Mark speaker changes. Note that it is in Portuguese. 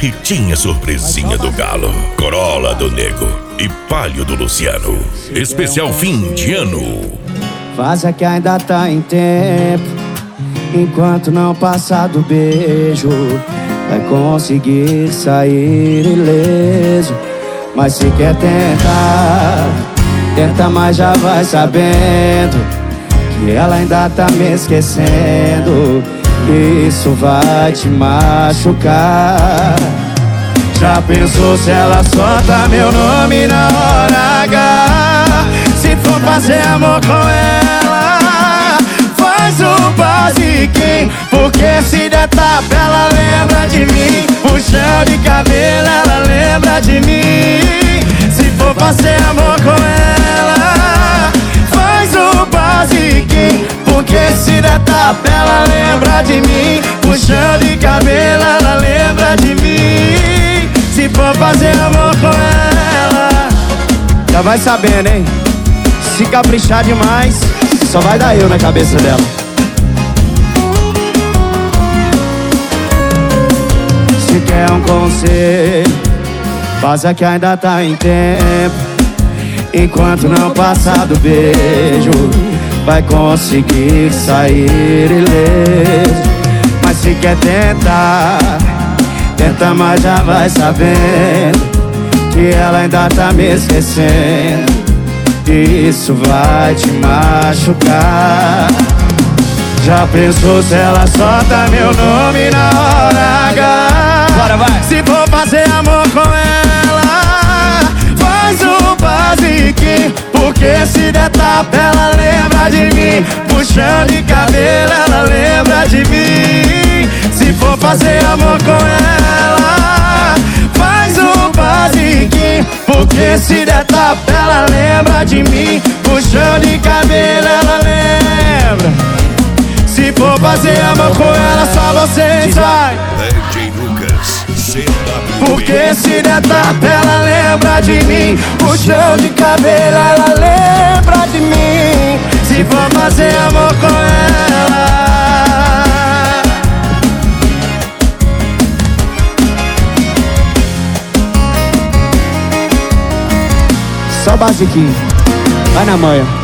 Speaker 1: E tinha surpresinha do Galo, Corolla do Nego e Palio do Luciano. Especial fim de ano.
Speaker 2: Vaza que ainda tá em tempo, enquanto não passar do beijo, vai conseguir sair ileso. Mas se quer tentar, tenta, mas já vai sabendo que ela ainda tá me esquecendo. Isso vai te machucar. Já pensou se ela solta meu nome na hora H? Se for fazer amor com ela, faz o basiquinho, porque se der tapa ela lembra de mim. Puxão de cabelo ela lembra de mim. Se for fazer amor com ela, faz o basiquinho, porque se der tapa ela lembra de mim. Puxão de cabelo ela lembra de mim. Se for fazer amor com ela, já vai sabendo, hein? Se caprichar demais, só vai dar eu na cabeça dela. Se quer um conselho, faça que ainda tá em tempo, enquanto não passar do beijo, vai conseguir sair ileso. Mas se quer tentar, tenta, mas já vai sabendo que ela ainda tá me esquecendo. Isso vai te machucar. Já pensou se ela solta meu nome na hora H? Bora, vai! Se for fazer amor com ela, faz o basiquinho, porque se der tapa ela lembra de mim. Puxão de cabelo ela lembra de mim. Se for fazer amor com ela, faz o basiquinho, porque se der tapa ela lembra de mim. Puxão de cabelo ela lembra. Se for fazer amor com ela, só você sai.
Speaker 1: DJ Lucas, CWB.
Speaker 2: Porque se der tapa ela lembra de mim. Puxão de cabelo ela lembra de mim. Se for fazer amor com ela, só basiquinho, vai na manhã.